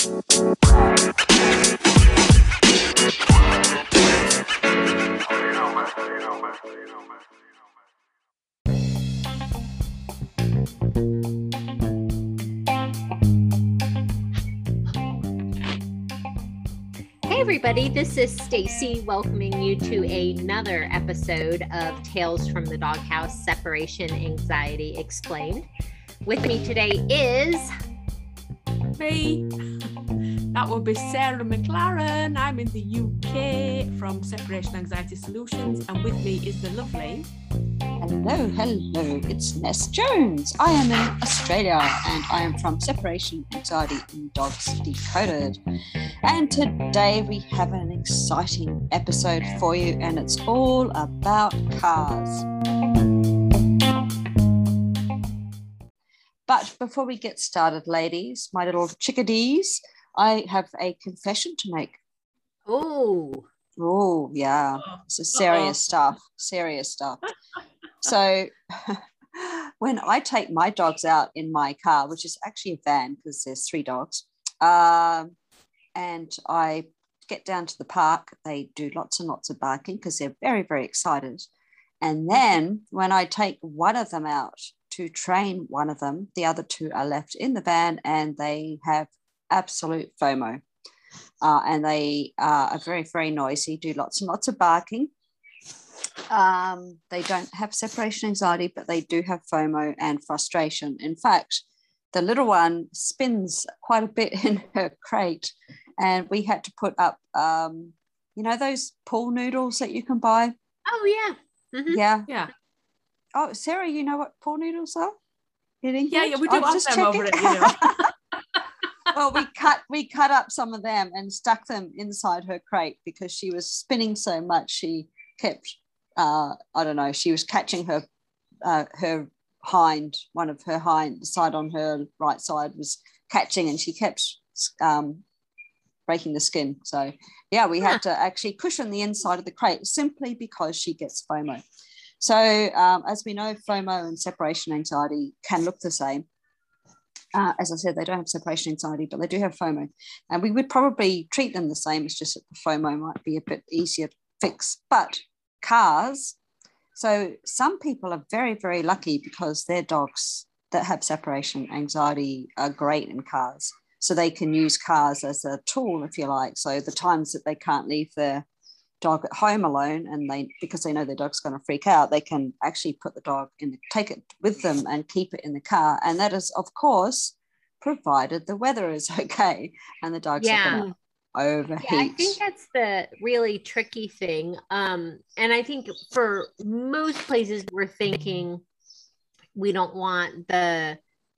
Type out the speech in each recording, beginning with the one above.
Hey everybody, this is Stacy welcoming you to another episode of Tales from the Doghouse: Separation Anxiety Explained. With me today is me. That would be Sarah McLaren. I'm in the UK from Separation Anxiety Solutions, and with me is the lovely. Hello, it's Ness Jones. I am in Australia and I am from Separation Anxiety in Dogs Decoded. And today we have an exciting episode for you, and it's all about cars. But before we get started, ladies, my little chickadees, I have a confession to make. Oh, yeah. This is serious stuff. So when I take my dogs out in my car, which is actually a van because there's 3 dogs, and I get down to the park, they do lots and lots of barking because they're very, very excited. And then when I take one of them out to train one of them, the other 2 are left in the van and they have absolute FOMO. And they are very, very noisy, do lots and lots of barking. They don't have separation anxiety, but they do have FOMO and frustration. In fact, the little one spins quite a bit in her crate, and we had to put up, those pool noodles that you can buy. Oh, yeah. Mm-hmm. Yeah. Oh, Sarah, you know what pool noodles are? Yeah, we do have them over it, Well, we cut up some of them and stuck them inside her crate because she was spinning so much. She kept, she was catching her hind, one of her hind side on her right side was catching, and she kept breaking the skin. So yeah, we had to actually cushion the inside of the crate simply because she gets FOMO. So as we know, FOMO and separation anxiety can look the same. As I said, they don't have separation anxiety, but they do have FOMO. And we would probably treat them the same. It's just that the FOMO might be a bit easier to fix. But cars, so some people are very, very lucky because their dogs that have separation anxiety are great in cars. So they can use cars as a tool, if you like. So the times that they can't leave their dog at home alone, and because they know their dog's going to freak out, they can actually put the dog take it with them and keep it in the car. And that is, of course, provided the weather is okay and the dog's not going to overheat. Yeah, I think that's the really tricky thing. And I think for most places we're thinking we don't want the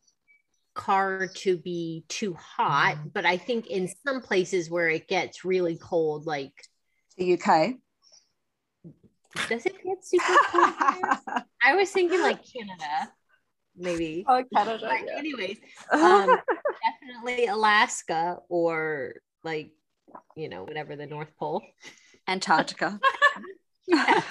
car to be too hot, but I think in some places where it gets really cold, like the UK. Does it get super cold there? I was thinking like Canada, maybe. Oh, Canada. But yeah. Anyways, definitely Alaska, or like, whatever, the North Pole. Antarctica. Yes.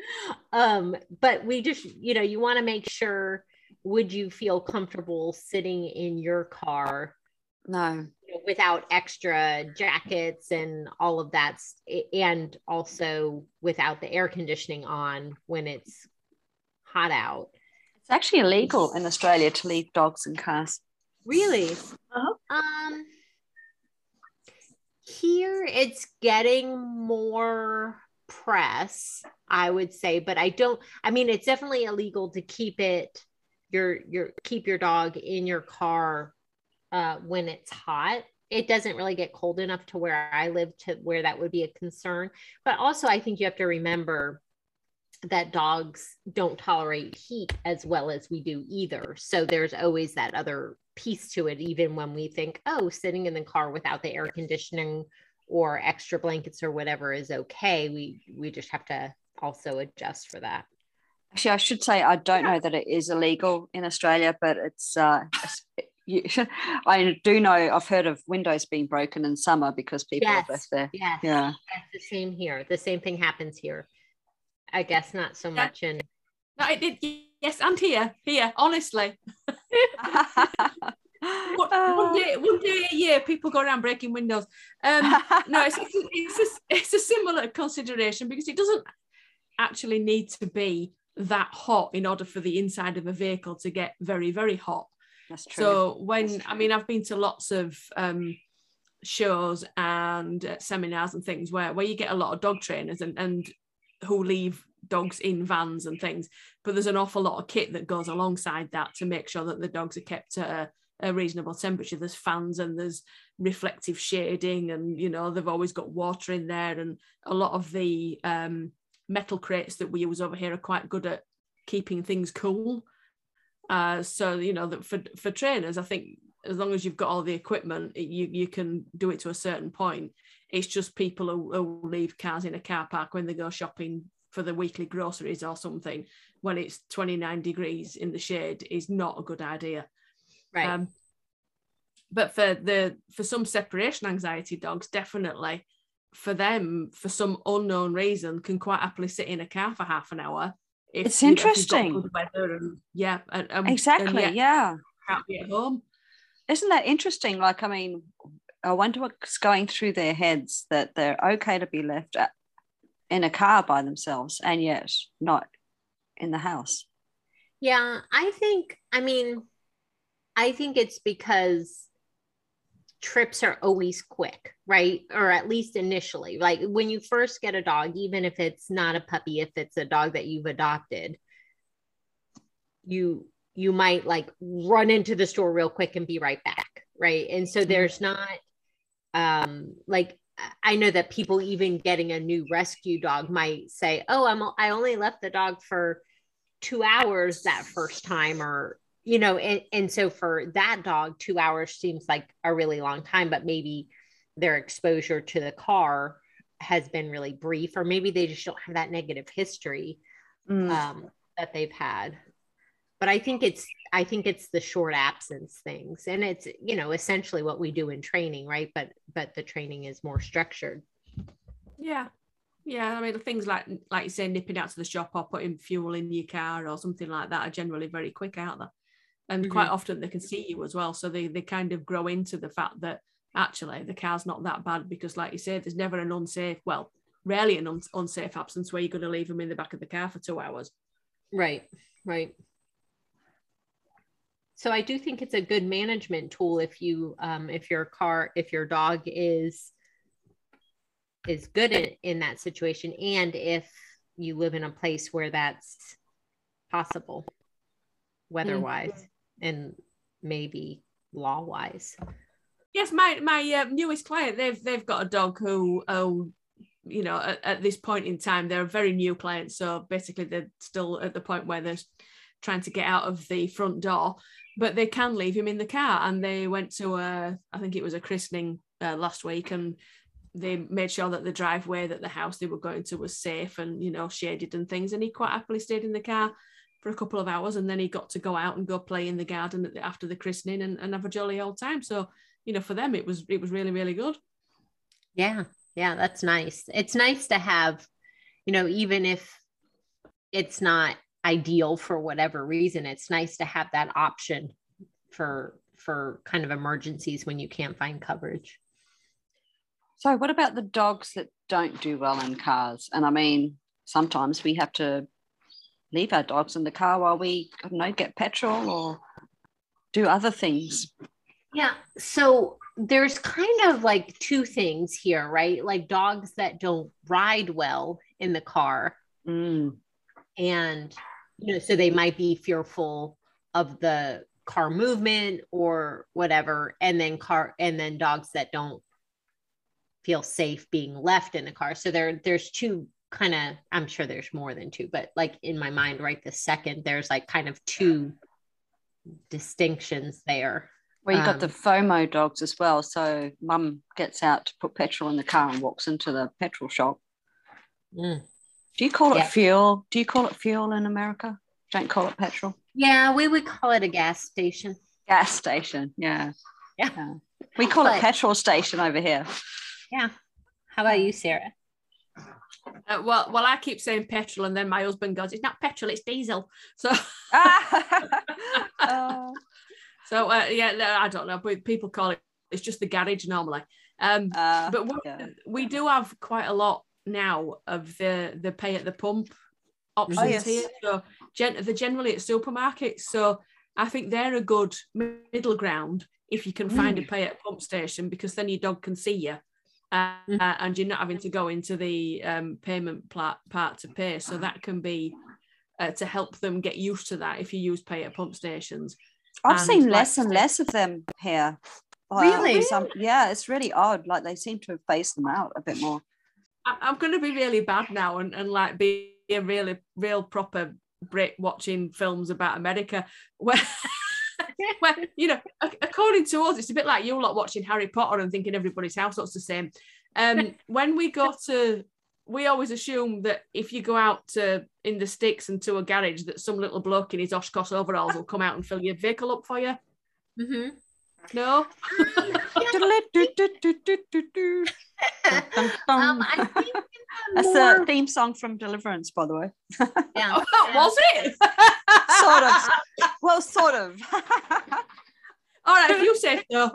But we just, you want to make sure, would you feel comfortable sitting in your car? No. Without extra jackets and all of that, and also without the air conditioning on when it's hot out. It's actually illegal in Australia to leave dogs in cars. Really? Uh-huh. Here it's getting more press, I would say, but it's definitely illegal to keep your dog in your car when it's hot. It doesn't really get cold enough to where I live to where that would be a concern. But also I think you have to remember that dogs don't tolerate heat as well as we do either. So there's always that other piece to it, even when we think, sitting in the car without the air conditioning or extra blankets or whatever is okay. We just have to also adjust for that. Actually, I should say I don't know that it is illegal in Australia, but it's I do know, I've heard of windows being broken in summer because people have left there. Yes. Yeah. That's the same here. The same thing happens here. I guess not so much in. No, it did. Yes, and here, honestly. One day a year, people go around breaking windows. No, it's a similar consideration because it doesn't actually need to be that hot in order for the inside of a vehicle to get very, very hot. That's true. So I've been to lots of shows and seminars and things where you get a lot of dog trainers and who leave dogs in vans and things, but there's an awful lot of kit that goes alongside that to make sure that the dogs are kept at a reasonable temperature. There's fans and there's reflective shading, and they've always got water in there, and a lot of the metal crates that we use over here are quite good at keeping things cool. So that for trainers, I think as long as you've got all the equipment, you can do it to a certain point. It's just people who leave cars in a car park when they go shopping for the weekly groceries or something, when it's 29 degrees in the shade, is not a good idea. Right. But for some separation anxiety dogs, definitely for them, for some unknown reason, can quite happily sit in a car for half an hour. It's interesting. If you've got good weather exactly. Yeah. Can't be at home. Isn't that interesting? Like, I mean, I wonder what's going through their heads, that they're okay to be left in a car by themselves and yet not in the house. Yeah, I think it's because trips are always quick, right? Or at least initially. Like when you first get a dog, even if it's not a puppy, if it's a dog that you've adopted, you might like run into the store real quick and be right back, right? And so there's not like, I know that people even getting a new rescue dog might say, oh, I only left the dog for 2 hours that first time, or and so for that dog, 2 hours seems like a really long time, but maybe their exposure to the car has been really brief, or maybe they just don't have that negative history that they've had. But I think it's the short absence things, and it's essentially what we do in training, right? But the training is more structured. Yeah. I mean, things like you say, nipping out to the shop or putting fuel in your car or something like that are generally very quick, aren't they? And quite often they can see you as well, so they kind of grow into the fact that actually the car's not that bad, because like you said, there's never rarely an unsafe absence where you're going to leave them in the back of the car for 2 hours. Right. So I do think it's a good management tool if your dog is good in that situation, and if you live in a place where that's possible, weather-wise and maybe law-wise. Yes, my newest client, they've got a dog who at this point in time, they're a very new client, so basically they're still at the point where they're trying to get out of the front door, but they can leave him in the car. And they went to I think it was a christening last week, and they made sure that the driveway, that the house they were going to was safe and shaded and things, and he quite happily stayed in the car for a couple of hours, and then he got to go out and go play in the garden after the christening and have a jolly old time. So for them it was really, really good. Yeah, that's nice. It's nice to have, even if it's not ideal for whatever reason, it's nice to have that option for kind of emergencies when you can't find coverage. So what about the dogs that don't do well in cars? And I mean, sometimes we have to leave our dogs in the car while we, get petrol or do other things. Yeah. So there's kind of like two things here, right? Like dogs that don't ride well in the car. And, so they might be fearful of the car movement or whatever. And then dogs that don't feel safe being left in the car. So there's two kind of, I'm sure there's more than two, but like in my mind right this second, there's like kind of two distinctions there. Well, you've got the FOMO dogs as well. So mum gets out to put petrol in the car and walks into the petrol shop. Do you call it fuel? Do you call it fuel in America? Don't call it petrol? Yeah, we would call it a gas station. Gas station, yeah. We call it petrol station over here. Yeah. How about you, Sarah? Well, I keep saying petrol, and then my husband goes, "It's not petrol, it's diesel." So, So I don't know, but people call it's just the garage normally. But we do have quite a lot now of the pay at the pump options here. So they're generally at supermarkets. So I think they're a good middle ground if you can find a pay at pump station, because then your dog can see you. And you're not having to go into the payment part to pay. So that can be to help them get used to that if you use pay at pump stations. I've seen less and less of them here. Really? It's really odd. Like they seem to have phased them out a bit more. I'm going to be really bad now and like be a really real proper Brit watching films about America where you know, according to us, it's a bit like you lot watching Harry Potter and thinking everybody's house looks the same. When we always assume that if you go out in the sticks and to a garage, that some little bloke in his Oshkosh overalls will come out and fill your vehicle up for you. Mm-hmm. No. I think that's the theme song from Deliverance, by the way. Yeah. Was it? Sort of. Well, sort of. All right, if you say so.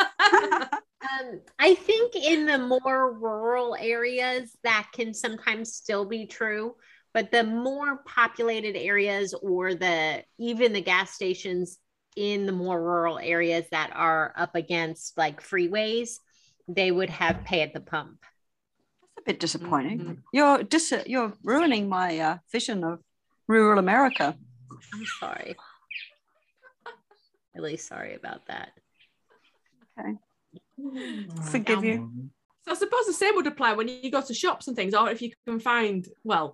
I think in the more rural areas that can sometimes still be true, but the more populated areas or even the gas stations in the more rural areas that are up against like freeways, they would have pay at the pump. That's a bit disappointing. Mm-hmm. You're ruining my vision of rural America. I'm sorry. Really sorry about that. Okay. Forgive you. So I suppose the same would apply when you go to shops and things, or if you can find,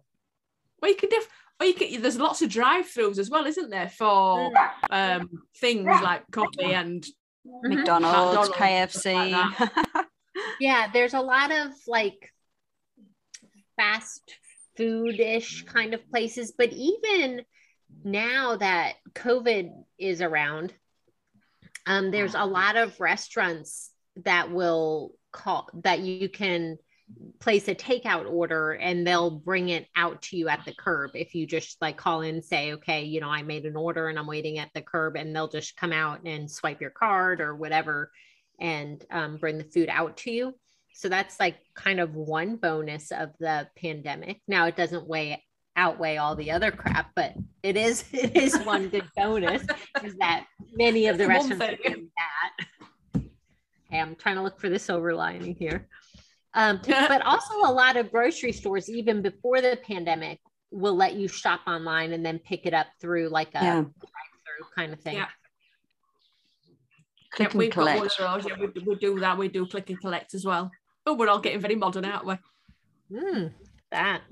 there's lots of drive-throughs as well, isn't there, for things like coffee and McDonald's, KFC. Like yeah, there's a lot of like fast food-ish kind of places, but even now that COVID is around, there's a lot of restaurants that you can place a takeout order and they'll bring it out to you at the curb. If you just like call in and say, okay, I made an order and I'm waiting at the curb, and they'll just come out and swipe your card or whatever and bring the food out to you. So that's like kind of one bonus of the pandemic. Now it doesn't outweigh all the other crap, but it is one good bonus is that many of the restaurants are doing that. Okay, I'm trying to look for the silver lining here. But also a lot of grocery stores, even before the pandemic, will let you shop online and then pick it up through like a drive-through kind of thing. Yeah. Click and we've collect. got one of those. Yeah, we do that. We do click and collect as well. Oh, we're all getting very modern, aren't we? That.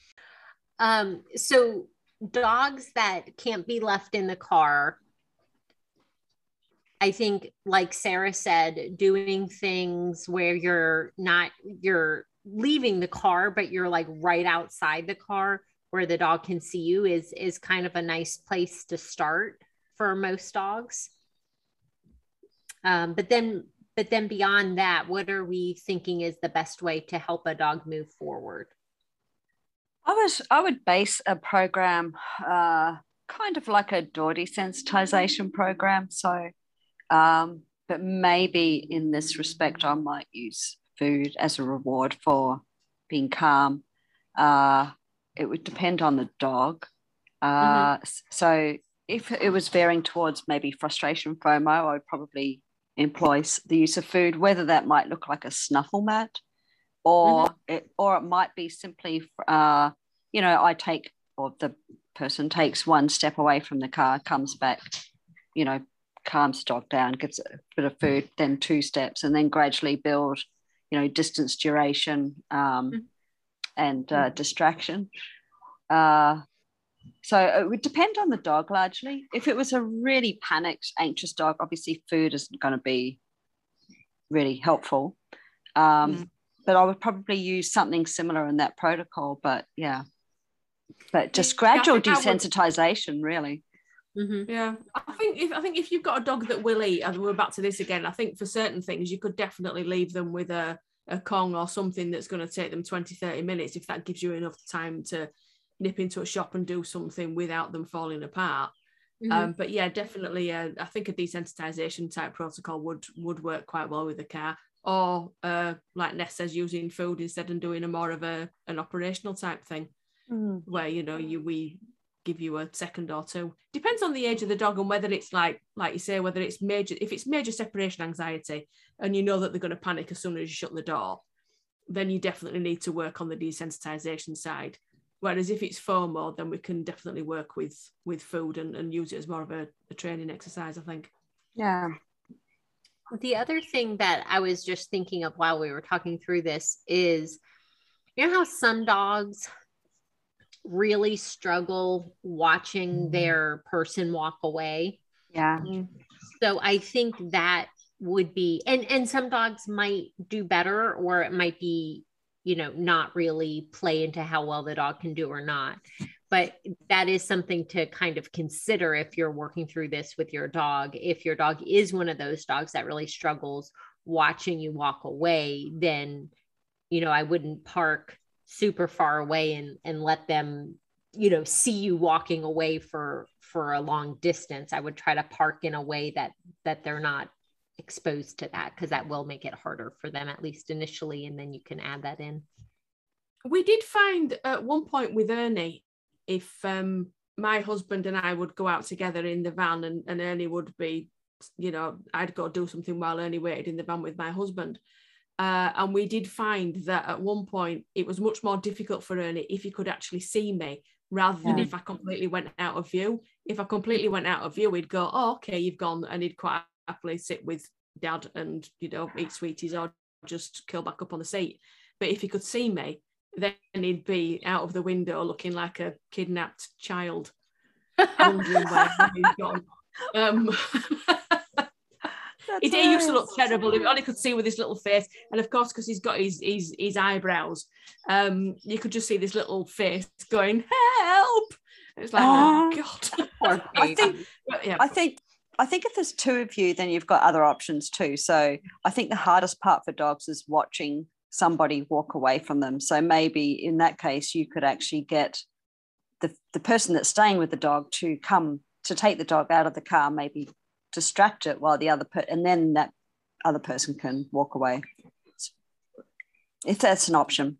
So dogs that can't be left in the car, I think, like Sarah said, doing things where you're leaving the car, but you're like right outside the car where the dog can see you is kind of a nice place to start for most dogs. But then beyond that, what are we thinking is the best way to help a dog move forward? I would base a program kind of like a door desensitization program. So, but maybe in this respect, I might use food as a reward for being calm. It would depend on the dog. So if it was veering towards maybe frustration FOMO, I would probably employ the use of food, whether that might look like a snuffle mat or it might be simply, I take, or the person takes one step away from the car, comes back, calms the dog down, gives it a bit of food, then 2 steps, and then gradually build, distance, duration, and distraction. So it would depend on the dog largely. If it was a really panicked, anxious dog, obviously food isn't going to be really helpful. But I would probably use something similar in that protocol. But just gradual desensitization, really. Yeah, I think if you've got a dog that will eat, and we're back to this again, I think for certain things you could definitely leave them with a Kong or something that's going to take them 20-30 minutes, if that gives you enough time to nip into a shop and do something without them falling apart. But yeah, definitely, I think a desensitization type protocol would work quite well with the car. Or like Ness says, using food instead and doing a more of an operational type thing, where we give you a second or two. Depends on the age of the dog and whether it's like you say, whether it's major. If it's major separation anxiety and you know that they're going to panic as soon as you shut the door, then you definitely need to work on the desensitization side. Whereas if it's FOMO, then we can definitely work with food and use it as more of a training exercise, I think. Yeah. The other thing that I was just thinking of while we were talking through this is, you know how some dogs really struggle watching their person walk away? Yeah. So I think that would be, and some dogs might do better, or it might be, not really play into how well the dog can do or not. But that is something to kind of consider if you're working through this with your dog. If your dog is one of those dogs that really struggles watching you walk away, then, I wouldn't park super far away and let them, see you walking away for a long distance. I would try to park in a way that they're not exposed to that, because that will make it harder for them, at least initially, and then you can add that in. We did find at one point with Ernie, if my husband and I would go out together in the van and Ernie would be, I'd go do something while Ernie waited in the van with my husband. And we did find that at one point it was much more difficult for Ernie if he could actually see me, rather than if I completely went out of view. If I completely went out of view, he'd go, "Oh, okay, you've gone," and he'd quite happily sit with Dad and, eat sweeties or just curl back up on the seat. But if he could see me, then he'd be out of the window looking like a kidnapped child, wondering where he's gone. He used to look terrible. If all he could see with his little face, and of course, because he's got his eyebrows, you could just see this little face going, "Help!" It's like, oh God. I think if there's two of you, then you've got other options too. So I think the hardest part for dogs is watching somebody walk away from them. So maybe in that case, you could actually get the person that's staying with the dog to come to take the dog out of the car, maybe distract it while the other and then that other person can walk away, if that's an option.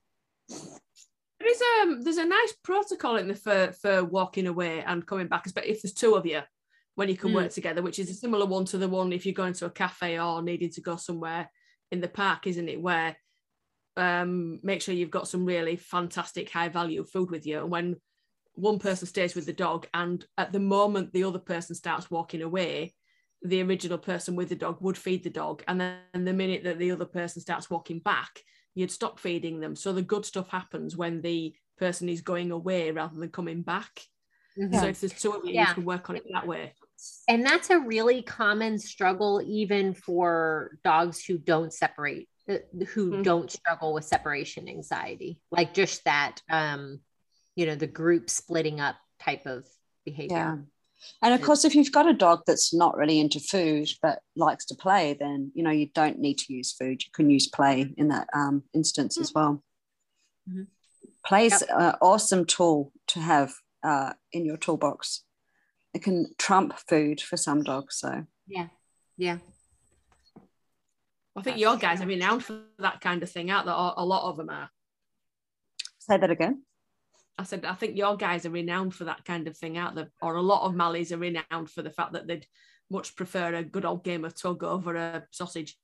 There's a nice protocol in the for walking away and coming back, especially if there's two of you, when you can work together, which is a similar one to the one if you're going to a cafe or needing to go somewhere in the park, isn't it? Where make sure you've got some really fantastic high value food with you, and when one person stays with the dog and at the moment the other person starts walking away, the original person with the dog would feed the dog, and then the minute that the other person starts walking back, you'd stop feeding them. So the good stuff happens when the person is going away rather than coming back. So if there's two of you, you can work on it that way. And that's a really common struggle even for dogs who don't separate, who don't struggle with separation anxiety, like just that the group splitting up type of behavior. Yeah. And of course, if you've got a dog that's not really into food but likes to play, then you don't need to use food. You can use play in that instance as well. Play's an awesome tool to have in your toolbox. It can trump food for some dogs. So yeah. I think your guys are renowned for that kind of thing, aren't they? A lot of them are. Say that again. I said, I think your guys are renowned for that kind of thing, aren't they? Or a lot of Mallies are renowned for the fact that they'd much prefer a good old game of tug over a sausage.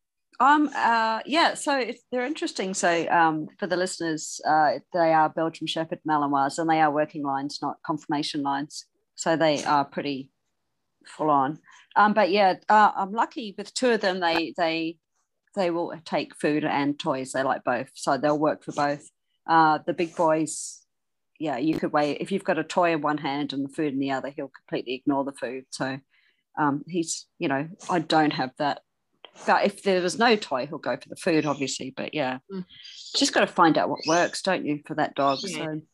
So they're interesting. So for the listeners, they are Belgian Shepherd Malinois, and they are working lines, not conformation lines. So they are pretty full on. But yeah, I'm lucky with two of them. They will take food and toys. They like both, so they'll work for both. The big boys, yeah, you could wait. If you've got a toy in one hand and the food in the other, he'll completely ignore the food. So he's, I don't have that. But if there was no toy, he'll go for the food, obviously. But yeah, just got to find out what works, don't you, for that dog? Yeah. So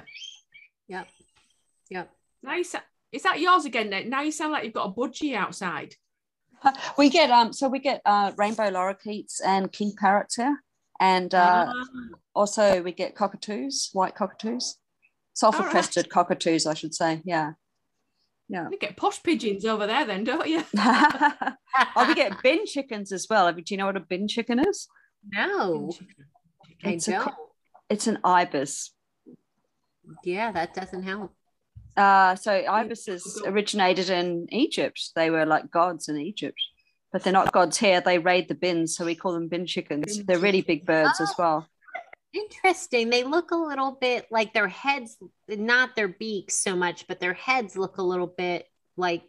Yeah. Now is that yours again? Now you sound like you've got a budgie outside. We get rainbow lorikeets and king parrots here, and also we get cockatoos, white cockatoos, sulfur crested cockatoos, I should say. Yeah. Yeah. You get posh pigeons over there then, don't you? Oh, we get bin chickens as well. Do you know what a bin chicken is? No, I don't. It's an ibis. Yeah, that doesn't help. So ibises originated in Egypt. They were like gods in Egypt, but they're not gods here. They raid the bins, so we call them bin chickens. They're really big birds as well. Interesting. They look a little bit like their heads, not their beaks so much, but their heads look a little bit like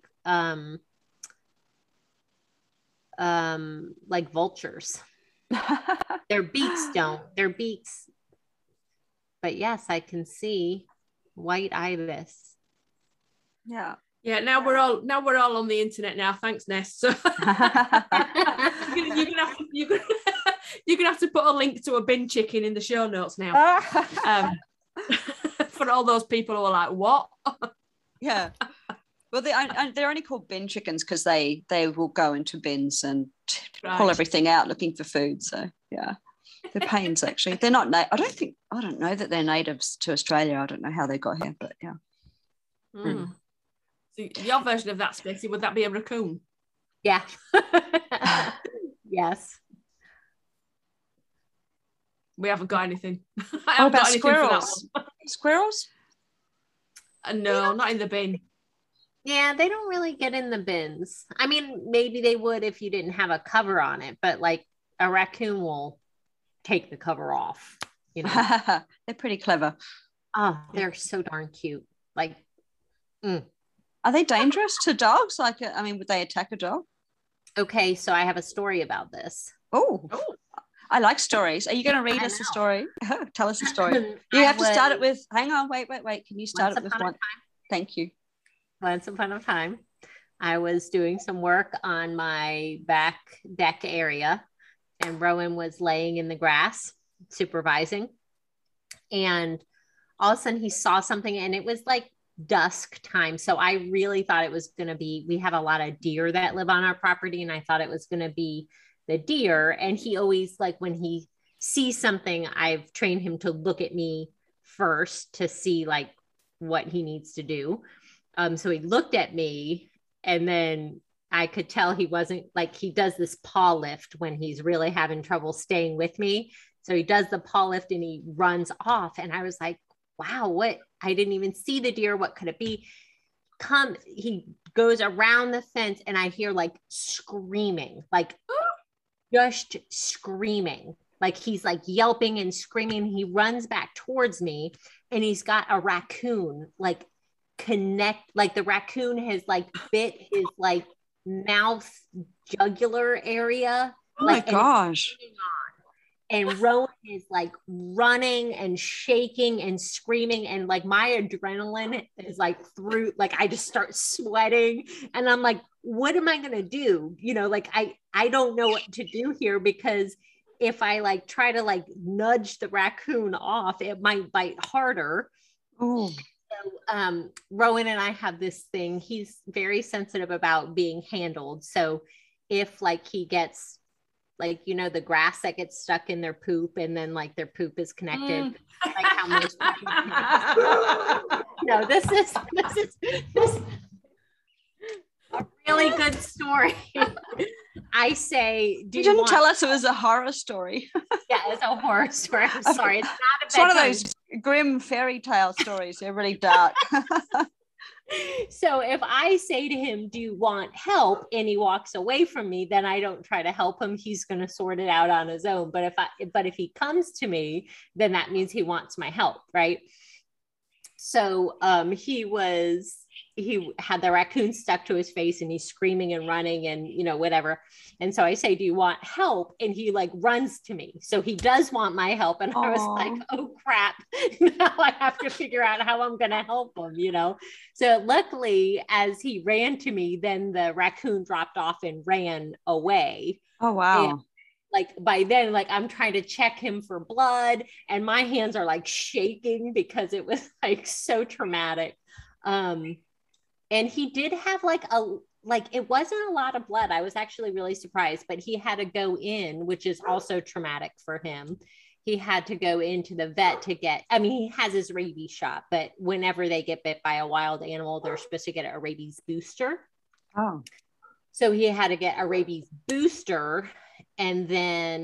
vultures. Their beaks don't. Their beaks. But yes, I can see white ibis. Yeah. Yeah, now we're all on the internet now. Thanks, Ness. So you're gonna have to put a link to a bin chicken in the show notes now. For all those people who are like, what? Yeah. Well, they're only called bin chickens because they will go into bins and pull everything out looking for food. So yeah, they're pains actually. They're not. I don't know that they're natives to Australia. I don't know how they got here, but yeah. Mm. So your version of that, Stacey, would that be a raccoon? Yeah. Yes. We haven't got anything. I haven't got anything squirrels? For that one. Squirrels? No, not in the bin. Yeah, they don't really get in the bins. I mean, maybe they would if you didn't have a cover on it, but like a raccoon will take the cover off. You know, they're pretty clever. Oh, they're so darn cute. Like, Are they dangerous to dogs? Like, I mean, would they attack a dog? Okay, so I have a story about this. Oh, I like stories. Are you going to read us a story? Tell us a story. You have to start it with, hang on, wait. Can you start it with one? Thank you. Once upon a time, I was doing some work on my back deck area, and Rowan was laying in the grass supervising. And all of a sudden he saw something, and it was like dusk time. So I really thought it was going to be, we have a lot of deer that live on our property, and I thought it was going to be the deer. And he always, like, when he sees something, I've trained him to look at me first to see like what he needs to do. So he looked at me, and then I could tell he wasn't, like, he does this paw lift when he's really having trouble staying with me. So he does the paw lift and he runs off. And I was like, wow, what? I didn't even see the deer. What could it be? He goes around the fence, and I hear like screaming, like just screaming. Like he's like yelping and screaming. He runs back towards me, and he's got a raccoon, like the raccoon has like bit his like mouth jugular area. Oh my gosh. And Rowan is like running and shaking and screaming, and like my adrenaline is like through, like I just start sweating, and I'm like, what am I gonna do? You know, like I don't know what to do here, because if I like try to like nudge the raccoon off, it might bite harder. Oh. So Rowan and I have this thing. He's very sensitive about being handled. So if like he gets, like, you know, the grass that gets stuck in their poop, and then like their poop is connected, like how most people no, this is a really good story. I say, you didn't tell us it was a horror story. Yeah, it's a horror story. I'm sorry. It's one of those grim fairy tale stories. They're really dark. So if I say to him, do you want help? And he walks away from me, then I don't try to help him. He's going to sort it out on his own. But if he comes to me, then that means he wants my help. Right. So he had the raccoon stuck to his face, and he's screaming and running and, you know, whatever. And so I say, do you want help? And he like runs to me. So he does want my help. And I was like, oh crap. Now I have to figure out how I'm going to help him, you know? So luckily, as he ran to me, then the raccoon dropped off and ran away. Oh, wow. And like by then, like I'm trying to check him for blood, and my hands are like shaking because it was like so traumatic. And he did have it wasn't a lot of blood. I was actually really surprised, but he had to go in, which is also traumatic for him. he had to go into the vet to get, I mean, he has his rabies shot, but whenever they get bit by a wild animal, they're supposed to get a rabies booster. Oh. So he had to get a rabies booster, and then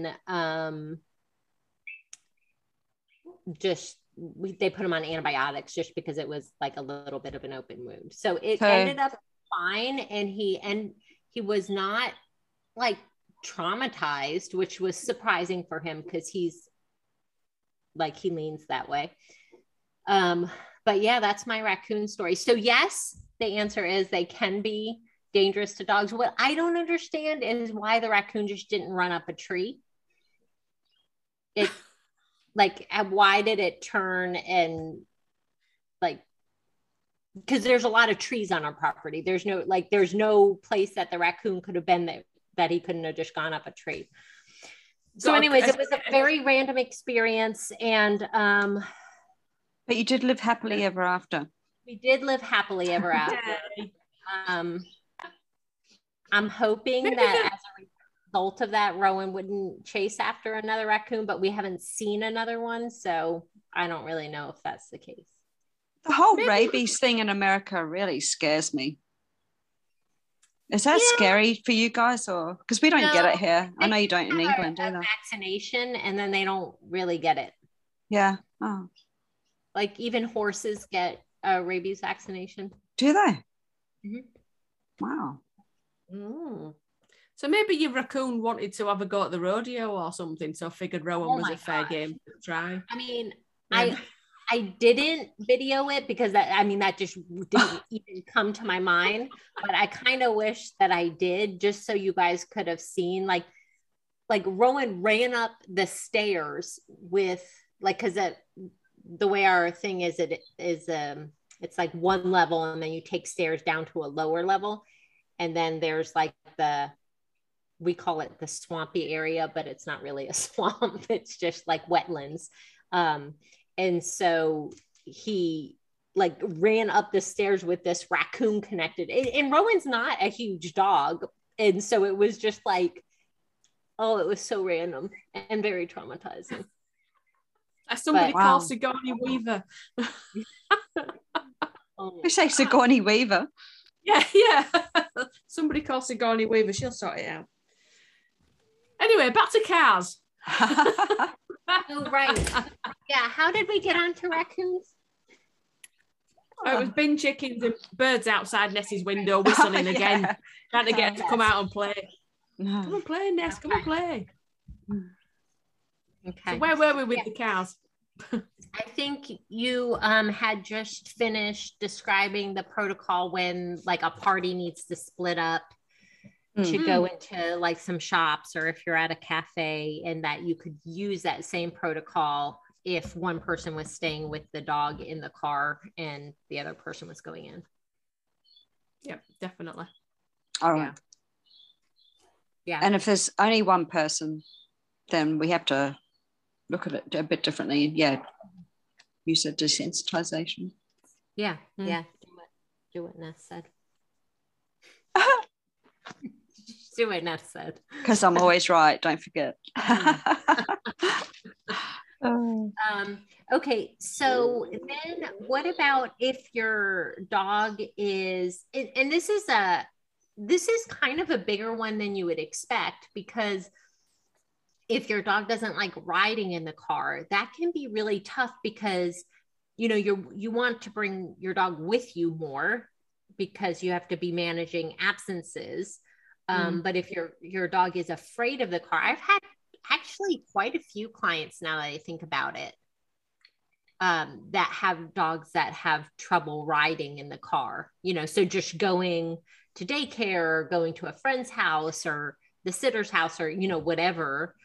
they put him on antibiotics just because it was like a little bit of an open wound. So it ended up fine, and he was not like traumatized, which was surprising for him because he's like, he leans that way. But yeah, that's my raccoon story. So yes, the answer is they can be dangerous to dogs. What I don't understand is why the raccoon just didn't run up a tree. It like, why did it turn and like, because there's a lot of trees on our property. There's no place that the raccoon could have been that he couldn't have just gone up a tree. So anyways, it was a very random experience. And but you did live happily ever after. We did live happily ever after. I'm hoping that as a result of that, Rowan wouldn't chase after another raccoon, but we haven't seen another one. So I don't really know if that's the case. The whole rabies thing in America really scares me. Is that scary for you guys, or because we don't get it here? I know you don't in England either. Vaccination, and then they don't really get it. Yeah. Oh. Like even horses get a rabies vaccination. Do they? Mm-hmm. Wow. Mm. So maybe your raccoon wanted to have a go at the rodeo or something, so figured Rowan was a fair game to try. I mean, I didn't video it because that just didn't even come to my mind, but I kind of wish that I did, just so you guys could have seen like Rowan ran up the stairs with like, because the way our thing is, it's like one level and then you take stairs down to a lower level. And then there's like we call it the swampy area, but it's not really a swamp. It's just like wetlands. And so he like ran up the stairs with this raccoon connected. And Rowan's not a huge dog. And so it was just like, oh, it was so random and very traumatizing. As somebody called Sigourney Weaver. You say Sigourney Weaver? Yeah. Somebody called Sigourney Weaver. She'll sort it out. Anyway, back to cars. Oh, right. Yeah. How did we get onto raccoons? It was bin chickens and birds outside Nessie's window whistling again, trying to get her to come out and play. No. Come on, play, Ness. Come on, play. Okay. So where were we with the cows? I think you had just finished describing the protocol when like a party needs to split up to go into like some shops, or if you're at a cafe, and that you could use that same protocol if one person was staying with the dog in the car and the other person was going in. Yep, definitely. All right. Yeah. And if there's only one person, then we have to look at it a bit differently. Yeah. You said desensitization. Yeah. Yeah. Do what Ness said. Do what Ness said. Because I'm always right. Don't forget. Okay. So then what about if your dog is, and this is kind of a bigger one than you would expect, because if your dog doesn't like riding in the car, that can be really tough because, you want to bring your dog with you more because you have to be managing absences. But if your dog is afraid of the car, I've had actually quite a few clients now that I think about it, that have dogs that have trouble riding in the car, so just going to daycare or going to a friend's house or the sitter's house or, whatever.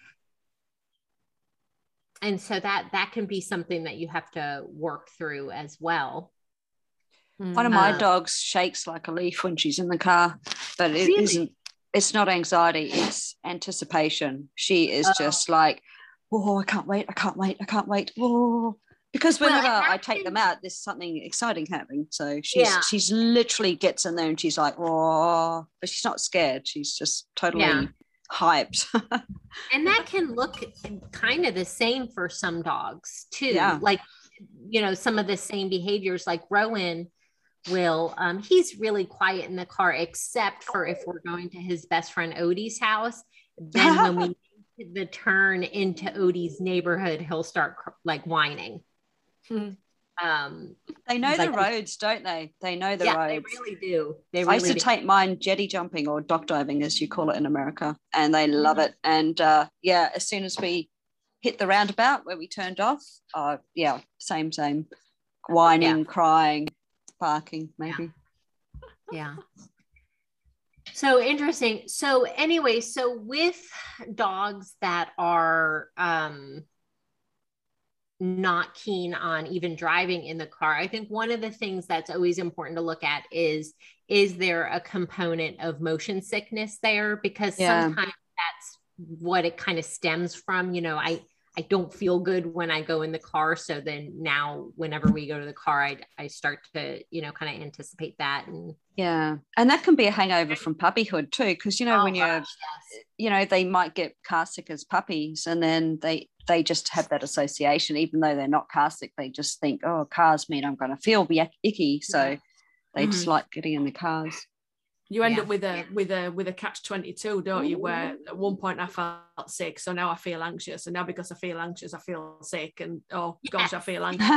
And so that can be something that you have to work through as well. One of my dogs shakes like a leaf when she's in the car, but it isn't. It's not anxiety, it's anticipation. She is just like, oh, I can't wait. Oh, because whenever I take them out, there's something exciting happening. So she's literally gets in there and she's like, oh, but she's not scared. She's just totally hyped. And that can look kind of the same for some dogs too. Yeah. Like, some of the same behaviors, like Rowan will, he's really quiet in the car, except for if we're going to his best friend Odie's house. Then when we make the turn into Odie's neighborhood, he'll start like whining. They know the roads, don't they? They know the roads. They really do. I used to take mine jetty jumping, or dock diving as you call it in America, and they love it. And as soon as we hit the roundabout where we turned off, same whining, crying, barking, maybe. Yeah. So interesting. So anyway, so with dogs that are not keen on even driving in the car, I think one of the things that's always important to look at is there a component of motion sickness there? Because sometimes that's what it kind of stems from. I don't feel good when I go in the car. So then now whenever we go to the car, I start to, kind of anticipate that. And that can be a hangover from puppyhood too. Because, when you're, they might get car sick as puppies, and then they just have that association, even though they're not car sick. They just think, oh, cars mean I'm going to feel icky. So they just like getting in the cars. You end up with a catch-22, don't you? Where at one point I felt sick, so now I feel anxious, and now because I feel anxious, I feel sick, and oh gosh, I feel anxious.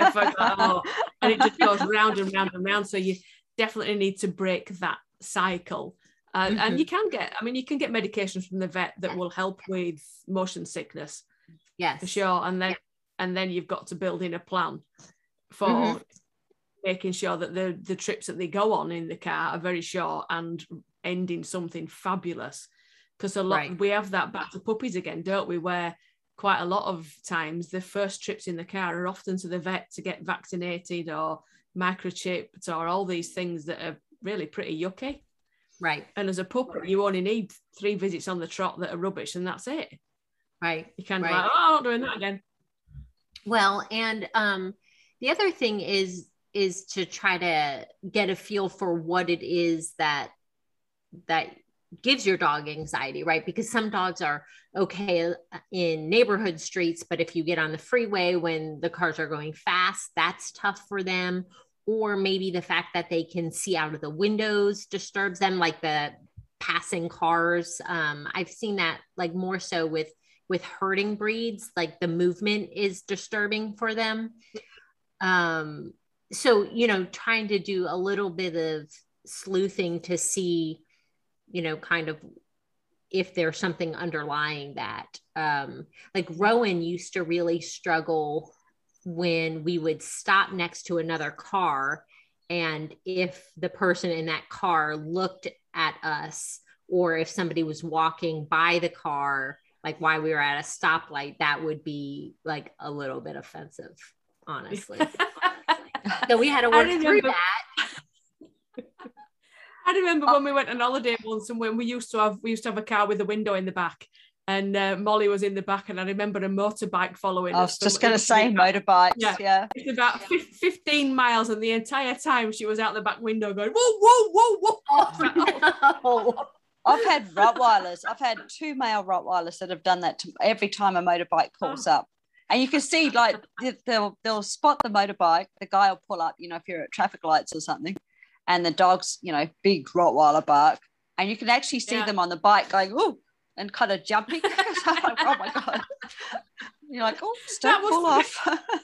And it just goes round and round and round. So you definitely need to break that cycle. And you can get medications from the vet that will help with motion sickness. Yes, for sure. And then you've got to build in a plan for making sure that the trips that they go on in the car are very short and end in something fabulous. Because we have that back to puppies again, don't we? Where quite a lot of times the first trips in the car are often to the vet to get vaccinated or microchipped or all these things that are really pretty yucky. Right. And as a puppy, you only need 3 visits on the trot that are rubbish, and that's it. Right. You can't be like, oh, I'm not doing that again. Well, and the other thing is to try to get a feel for what it is that gives your dog anxiety, right? Because some dogs are okay in neighborhood streets, but if you get on the freeway when the cars are going fast, that's tough for them. Or maybe the fact that they can see out of the windows disturbs them, like the passing cars. I've seen that like more so with herding breeds, like the movement is disturbing for them. So, trying to do a little bit of sleuthing to see, kind of if there's something underlying that. Like Rowan used to really struggle when we would stop next to another car, and if the person in that car looked at us, or if somebody was walking by the car, like while we were at a stoplight, that would be like a little bit offensive, honestly. So we had to work through that. I remember when we went on holiday once, and when we used to have a car with a window in the back, and Molly was in the back, and I remember a motorbike following us. I was just going to say motorbikes. Yeah. It's about 15 miles, and the entire time she was out the back window going, whoa, whoa, whoa, whoa. Oh, no. I've had Rottweilers. I've had 2 male Rottweilers that have done that every time a motorbike pulls up. And you can see, like, they'll spot the motorbike. The guy will pull up, if you're at traffic lights or something, and the dog's, big Rottweiler bark. And you can actually see them on the bike going, ooh, and kind of jumping. Oh, my God. You're like, oh, don't pull off.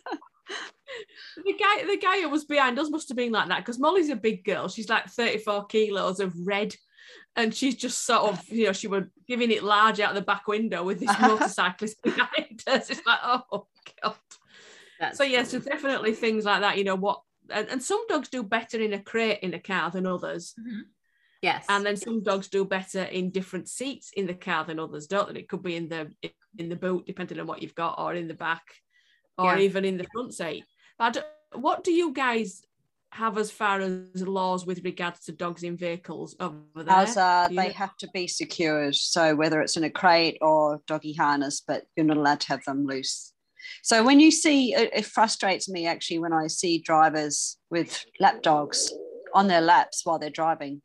The guy who was behind us must have been like that, because Molly's a big girl. She's like 34 kilos of red. And she's just sort of, she was giving it large out the back window with this motorcyclist behind us. It's like, oh, God. So definitely things like that, and some dogs do better in a crate in a car than others. Mm-hmm. Yes. And then some dogs do better in different seats in the car than others, don't they? It could be in the boot, depending on what you've got, or in the back, or even in the front seat. But what do you guys have as far as laws with regards to dogs in vehicles over there? They have to be secured. So whether it's in a crate or doggy harness, but you're not allowed to have them loose. So when you see, it frustrates me actually when I see drivers with lap dogs on their laps while they're driving.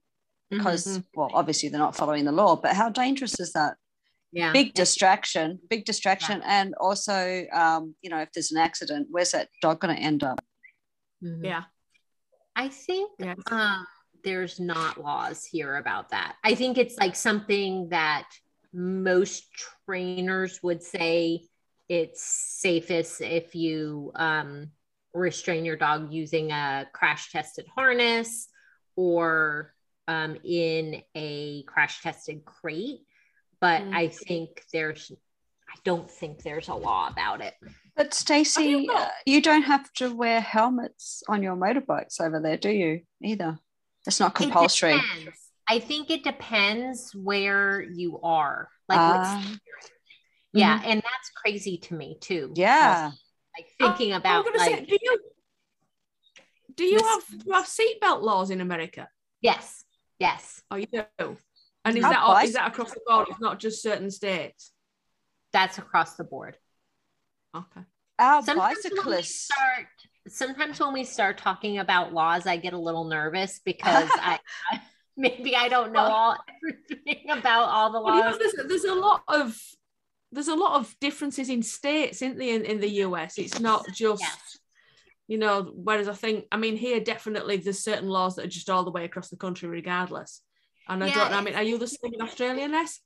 because, well, obviously they're not following the law, but how dangerous is that? Yeah. Big distraction. Yeah. And also, you know, if there's an accident, where's that dog going to end up? Yeah. I think there's not laws here about that. I think it's like something that most trainers would say it's safest if you restrain your dog using a crash tested harness or in a crash tested crate. But I don't think there's a law about it. But Stacey, you don't have to wear helmets on your motorbikes over there, do you? Either. It's not compulsory. I think it depends where you are. Like, yeah, and that's crazy to me too. Yeah. Like thinking about like. Say, do you have seatbelt laws in America? Yes. Yes. Oh, you do. And is that across the board? It's not just certain states. That's across the board. Okay. Our bicyclists. Sometimes when we start talking about laws, I get a little nervous because maybe I don't know everything about all the laws. You know, there's a lot of differences in states, isn't there, in the US? It's not just, you know, whereas I mean, here definitely there's certain laws that are just all the way across the country regardless. And I don't know, I mean, are you the same in Australia, Ness?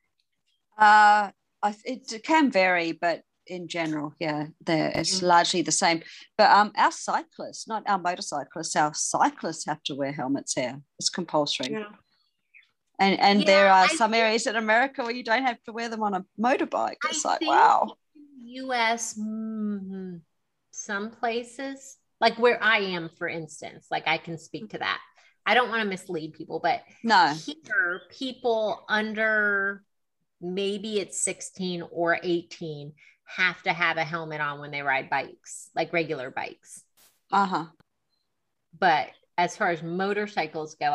It can vary, but in general, it's largely the same. But our cyclists, not our motorcyclists, our cyclists have to wear helmets here. It's compulsory. Yeah. And there are some areas in America where you don't have to wear them on a motorbike. It's like, wow. US, some places, like where I am, for instance, like I can speak to that. I don't want to mislead people, but here, people under maybe it's 16 or 18 have to have a helmet on when they ride bikes, like regular bikes. But as far as motorcycles go,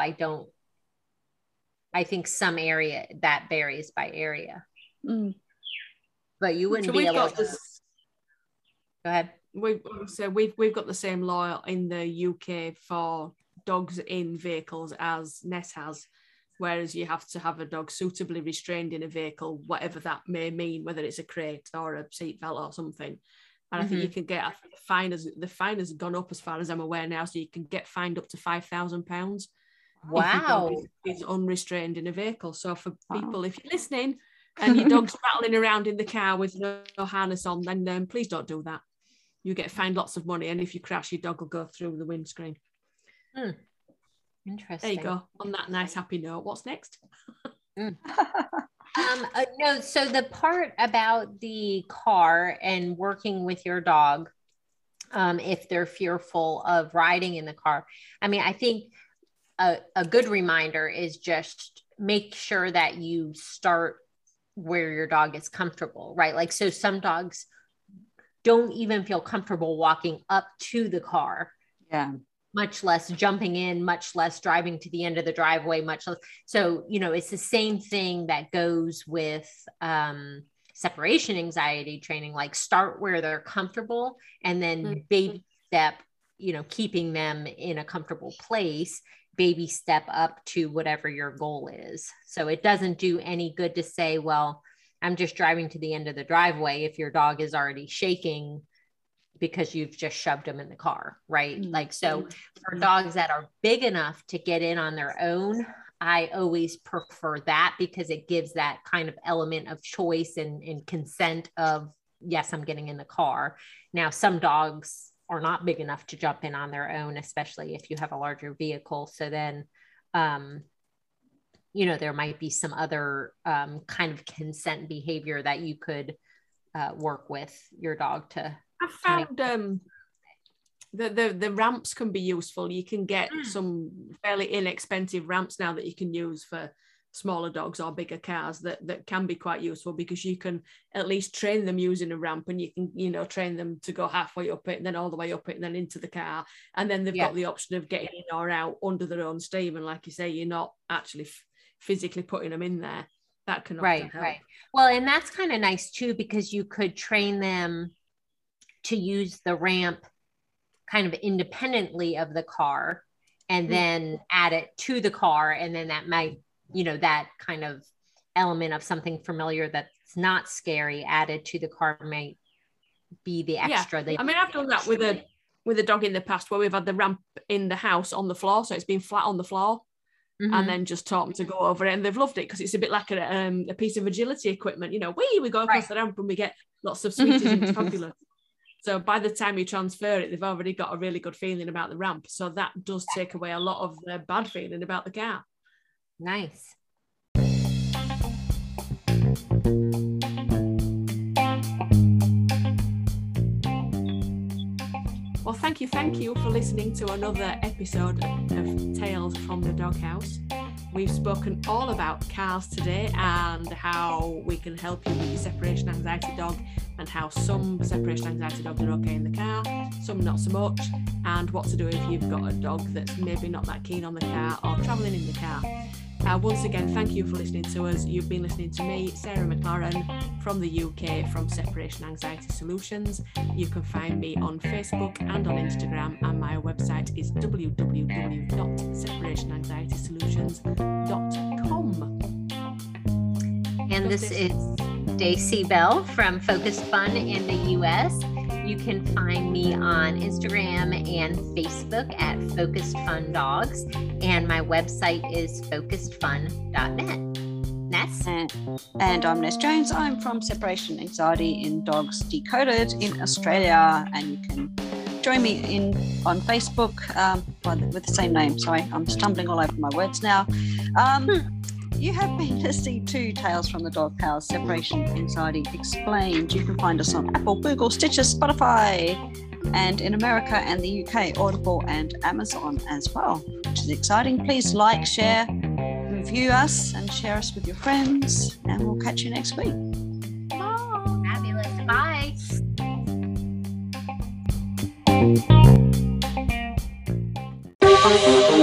I think some area that varies by area. But you wouldn't be able to. Go ahead. We've got the same law in the UK for dogs in vehicles as Ness has, whereas you have to have a dog suitably restrained in a vehicle, whatever that may mean, whether it's a crate or a seatbelt or something. And I think you can get the fine has gone up as far as I'm aware now, so you can get fined up to £5,000. Wow. If your dog is unrestrained in a vehicle. So for people, if you're listening and your dog's rattling around in the car with no harness on, then please don't do that. You get fined lots of money, and if you crash, your dog will go through the windscreen. Interesting. There you go. On that nice happy note, what's next? No, so the part about the car and working with your dog, if they're fearful of riding in the car, I mean, I think a good reminder is just make sure that you start where your dog is comfortable, right? Like, so some dogs don't even feel comfortable walking up to the car. Yeah. Much less jumping in, much less driving to the end of the driveway, much less. So, you know, it's the same thing that goes with separation anxiety training, like start where they're comfortable and then baby step, you know, keeping them in a comfortable place, baby step up to whatever your goal is. So it doesn't do any good to say, well, I'm just driving to the end of the driveway if your dog is already shaking because you've just shoved them in the car, right? Like, so for dogs that are big enough to get in on their own, I always prefer that because it gives that kind of element of choice and consent of, yes, I'm getting in the car. Now, some dogs are not big enough to jump in on their own, especially if you have a larger vehicle. So then, you know, there might be some other kind of consent behavior that you could work with your dog to. I found the ramps can be useful. You can get some fairly inexpensive ramps now that you can use for smaller dogs or bigger cars that can be quite useful because you can at least train them using a ramp, and you can, you know, train them to go halfway up it and then all the way up it and then into the car, and then they've got the option of getting in or out under their own steam, and like you say, you're not actually physically putting them in there. That can often help. Right. Well, and that's kind of nice too, because you could train them to use the ramp kind of independently of the car and then add it to the car. And then that might, that kind of element of something familiar that's not scary added to the car might be the extra. Yeah. I mean, I've done that with a dog in the past where we've had the ramp in the house on the floor. So it's been flat on the floor. And then just taught them to go over it, and they've loved it because it's a bit like a piece of agility equipment. We go across the ramp and we get lots of sweeties and it's fabulous. So by the time you transfer it, they've already got a really good feeling about the ramp. So that does take away a lot of their bad feeling about the car. Nice. Well, thank you for listening to another episode of Tales from the Doghouse. We've spoken all about cars today and how we can help you with your separation anxiety dog, and how some separation anxiety dogs are okay in the car, some not so much, and what to do if you've got a dog that's maybe not that keen on the car or travelling in the car. Once again, thank you for listening to us. You've been listening to me, Sarah McLaren, from the UK, from Separation Anxiety Solutions. You can find me on Facebook and on Instagram, and my website is www.separationanxietysolutions.com. And this is Daisy Bell from Focused Fun in the US. You can find me on Instagram and Facebook at Focused Fun Dogs, and my website is focusedfun.net. Ness? And I'm Ness Jones. I'm from Separation Anxiety in Dogs Decoded in Australia, and you can join me on Facebook with the same name. Sorry, I'm stumbling all over my words now. You have been listening to Tales from the Doghouse, Separation Anxiety Explained. You can find us on Apple, Google, Stitcher, Spotify, and in America and the UK, Audible and Amazon as well, which is exciting. Please like, share, review us, and share us with your friends, and we'll catch you next week. Oh, fabulous. Bye.